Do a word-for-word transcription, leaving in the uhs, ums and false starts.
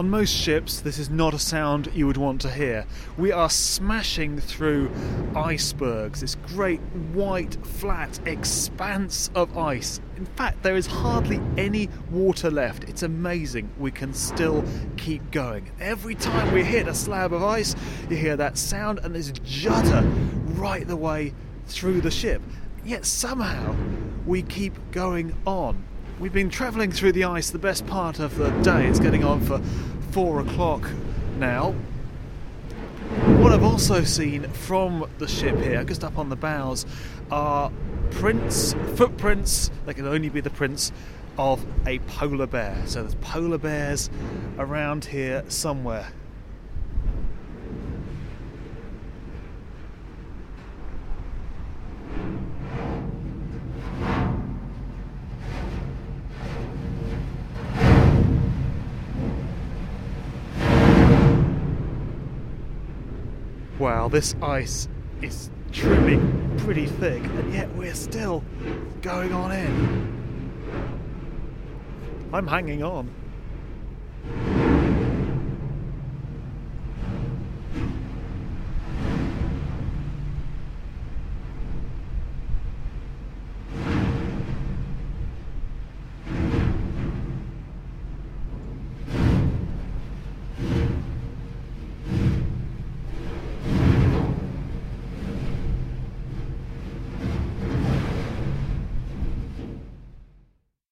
On most ships, this is not a sound you would want to hear. We are smashing through icebergs, this great white flat expanse of ice. In fact, there is hardly any water left. It's amazing we can still keep going. Every time we hit a slab of ice, you hear that sound and this judder right the way through the ship. Yet somehow we keep going on. We've been travelling through the ice the best part of the day. It's getting on for four o'clock now. What I've also seen from the ship here, just up on the bows, are prints, footprints, they can only be the prints of a polar bear. So there's polar bears around here somewhere. Wow, this ice is truly pretty thick, and yet we're still going on in. I'm hanging on.